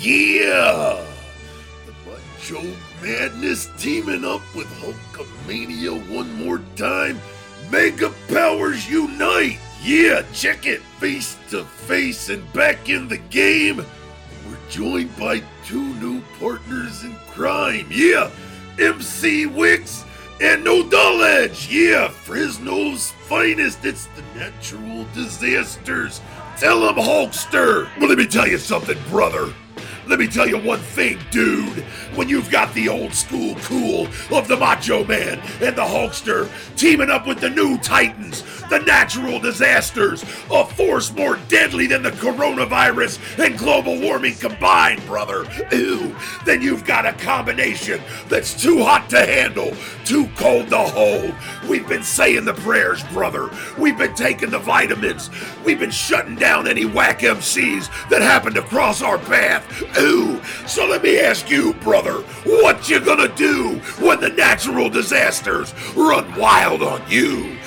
Yeah! The Macho Madness teaming up with Hulkamania one more time. Mega Powers Unite! Yeah, check it! Face to face and back in the game. We're joined by two new partners in crime. Yeah, MC Wicks and No Dull Edge. Yeah, Fresno's finest. It's the Natural Disasters. Tell 'em, Hulkster. Well, let me tell you something, brother. Let me tell you one thing, dude. When you've got the old school cool of the Macho Man and the Hulkster teaming up with the new Titans, the Natural Disasters, a force more deadly than the coronavirus and global warming combined, brother. Ooh, then you've got a combination that's too hot to handle, too cold to hold. We've been saying the prayers, brother. We've been taking the vitamins. We've been shutting down any whack MCs that happen to cross our path. Ooh, so let me ask you, brother, what you gonna do when the Natural Disasters run wild on you?